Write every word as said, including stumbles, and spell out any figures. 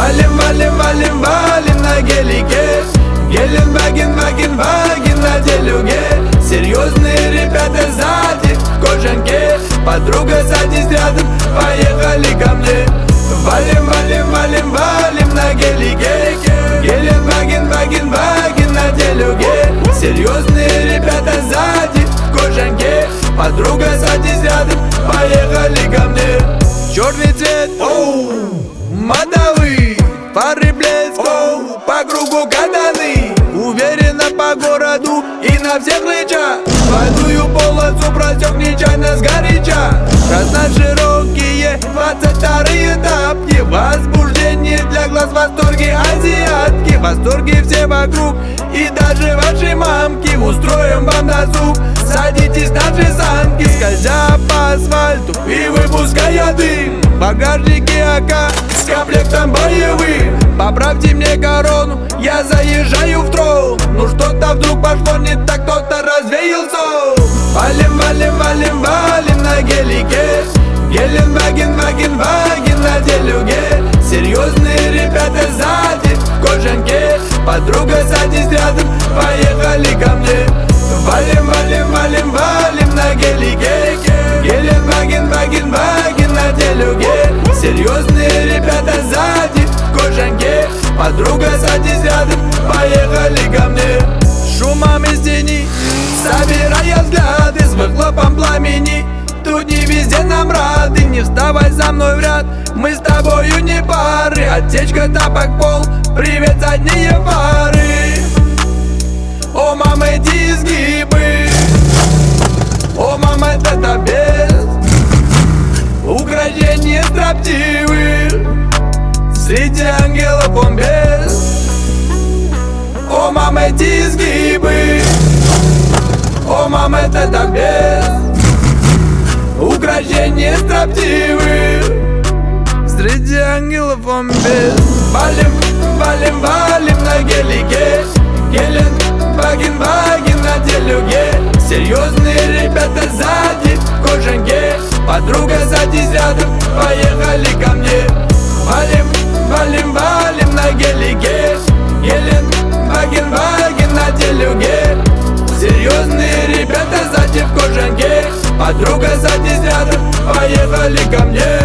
Валим, валим, валим, валим на гелике. Геленваген, ваген, ваген на делюге. Серьезные ребята сзади в кожанке. Подруга садись рядом, поехали ко мне. Валим, валим, валим, валим на гелике. Геленваген, ваген, ваген на делюге. Серьезные ребята сзади в кожанке. Подруга садись рядом, поехали ко мне. Черный цвет, оу, мотовый, фары блеск, оу, по кругу катаны. Уверенно по городу и на всех рычаг. Двойную полосу просек нечаянно сгоряча. Красно-широкие двадцать вторые тапки. Возбуждение для глаз, восторги азиатки. Восторги все вокруг и даже ваши мамки. Устроим вам досуг, садитесь в наши санки. Скользя по асфальту и выпуская дым. В багажнике АК с комплектом боевым. Поправьте мне корону, я заезжаю в трон. Ну что-то вдруг пошло не так, кто-то развеял сон. Валим, валим, валим, валим на гелике. Геленваген, ваген, ваген на делюге. Серьезные ребята сзади в кожанке. Подруга садись рядом, поехали ко мне. Валим, валим, валим, валим на гелике. Геленваген, ваген, ваген на делюге. Серьезные ребята сзади в кожанке. Подруга садись рядом, поехали ко мне. Шумом из тени, собирая взгляды, с выхлопом пламени. Тут не везде нам рады, не вставай за мной в ряд. Мы с тобою не пары, отсечка, тапок, пол, привет, задние фары. О, мама, эти изгибы, о, мама, это без украшения строптивых. Среди ангелов он без. О, мама, эти изгибы, о, мама, это так без украшения строптивых. Среди ангелов он без. Валим, валим, валим на гелике. Геленваген, ваген на делюге. Серьезные ребята сзади в кожанке. Подруга садись рядом, поехали ко мне. Валим, валим, валим на гелике. Геленваген, ваген на делюге. Серьезные ребята сзади в кожанке. Подруга садись рядом, поехали ко мне.